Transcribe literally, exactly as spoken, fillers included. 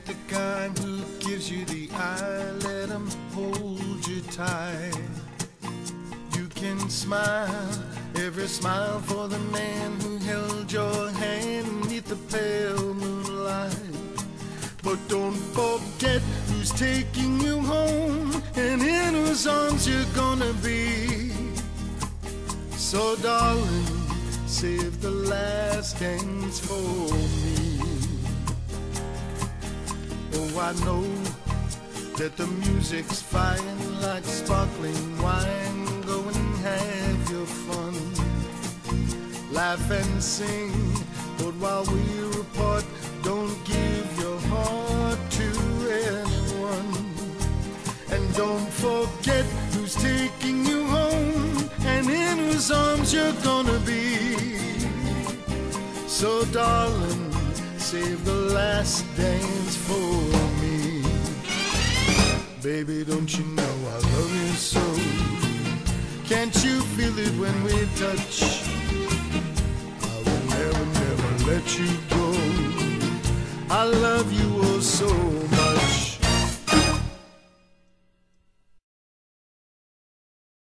the kind who gives you the eye, let him hold you tight. You can smile, every smile for the man who held your hand beneath the pale moonlight. But don't forget who's taking you home and in whose arms you're gonna be. So darling, save the last dance for me. Oh, I know that the music's fine like sparkling wine. Go and have your fun, laugh and sing. But while we're apart, don't give your heart to anyone. And don't forget who's taking you home and in whose arms you're gonna be. So darling, save the last dance for me. Baby, don't you know I love you so? Can't you feel it when we touch? I will never, never let you go. I love you